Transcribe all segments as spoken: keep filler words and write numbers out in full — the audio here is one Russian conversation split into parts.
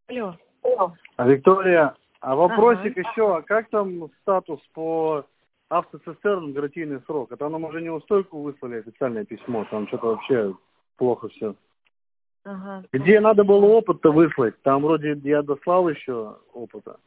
Алло. А, Виктория, а вопросик Ага. еще, а как там статус по автоцистерн гарантийный срок? Это нам уже неустойку выслали, официальное письмо, там что-то вообще плохо все. Ага. Где надо было опыт-то выслать? Там вроде я дослал еще опыта.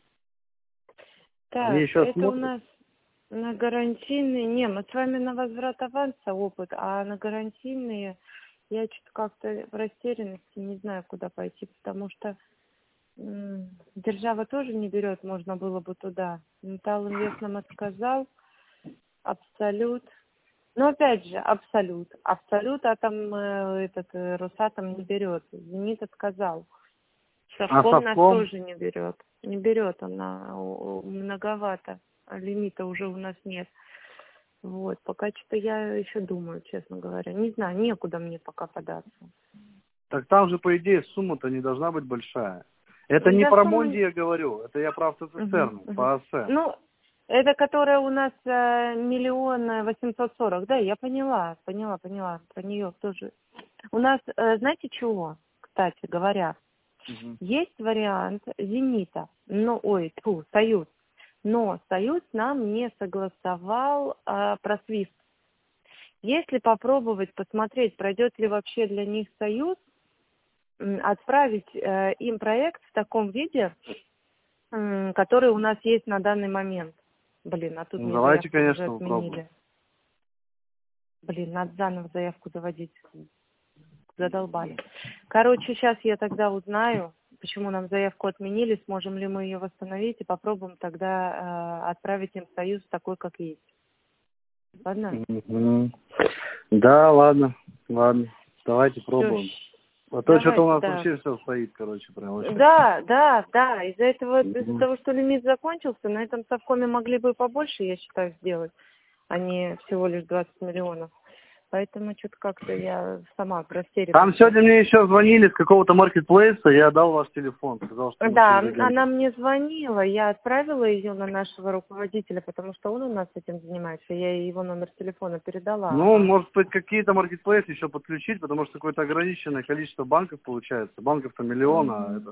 Они Так, еще это у смотрят. нас на гарантийные... Не, мы с вами на возврат аванса опыт, а на гарантийные я что-то как-то в растерянности не знаю, куда пойти, потому что м, держава тоже не берет, можно было бы туда. Металлинвест нам отказал, Абсолют. Но опять же, Абсолют. Абсолют атом, э, этот э, Росатом не берет. Зенит отказал. А Совком нас совком? тоже не берет. Не берет она, о, о, многовато. А лимита уже у нас нет. Вот, пока что-то я еще думаю, честно говоря. Не знаю, некуда мне пока податься. Так там же, по идее, сумма-то не должна быть большая. Это не Да, про сумма... Монди я говорю, это я про Мгм, автоцистерну, мгм. по АС. Ну, это которая у нас э, миллион восемьсот сорок. Да, я поняла, поняла, поняла. Про нее тоже. У нас, э, знаете чего, кстати говоря, Мгм. есть вариант «Зенита», ну, ой, тьфу, «Союз», но «Союз» нам не согласовал э, про свифт. Если попробовать посмотреть, пройдет ли вообще для них «Союз», м, отправить э, им проект в таком виде, м, который у нас есть на данный момент. Блин, а тут Ну, мне давайте, заявку уже конечно, попробуем. отменили. Блин, надо заново заявку заводить. Задолбали. Короче, сейчас я тогда узнаю, почему нам заявку отменили, сможем ли мы ее восстановить, и попробуем тогда э, отправить им союз такой, как есть. Ладно? Мгм. Да, ладно, ладно. Давайте Все, пробуем. А то что-то у давайте, нас да. вообще все стоит, короче, прям вообще. Да, да, да. Из-за этого, из-за Мгм. того, что лимит закончился, на этом совкоме могли бы побольше, я считаю, сделать, а не всего лишь двадцать миллионов. Поэтому что-то как-то я сама в Там растерянности. сегодня мне еще звонили с какого-то маркетплейса, я дал ваш телефон, сказал, что мы Да, через агента. она мне звонила, я отправила ее на нашего руководителя, потому что он у нас этим занимается, я ей его номер телефона передала. Ну, А, может быть, какие-то маркетплейсы еще подключить, потому что какое-то ограниченное количество банков получается. Банков-то миллион, а мгм. это...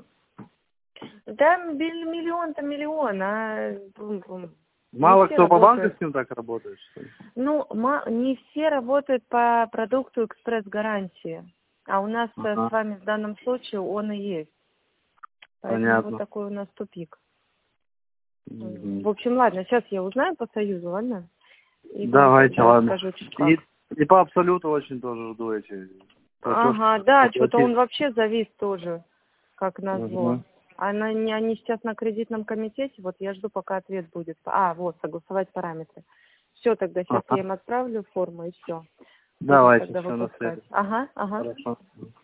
Да, миль- миллион-то миллион, а бум-бум. Не Мало все кто по работают. банковским так работает, что ли? Ну, ма- не все работают по продукту экспресс-гарантии, а у нас э, с Ага, вами в данном случае он и есть. Поэтому вот понятно. такой у нас тупик. М, Мгм. В общем, ладно, сейчас я узнаю по Союзу, ладно? И вам Давайте, тогда ладно. скажу, чуть И, как. и по абсолюту очень тоже жду эти платежки, Ага, чтобы да, что-то он оплатить. вообще завис тоже, как назло. Угу. Она, не- они сейчас на кредитном комитете, вот я жду, пока ответ будет. А, вот, согласовать параметры. Все, тогда сейчас я Ага. им отправлю форму и все. Будем Давайте, тогда все на выпускать. связи. Ага, ага. Хорошо.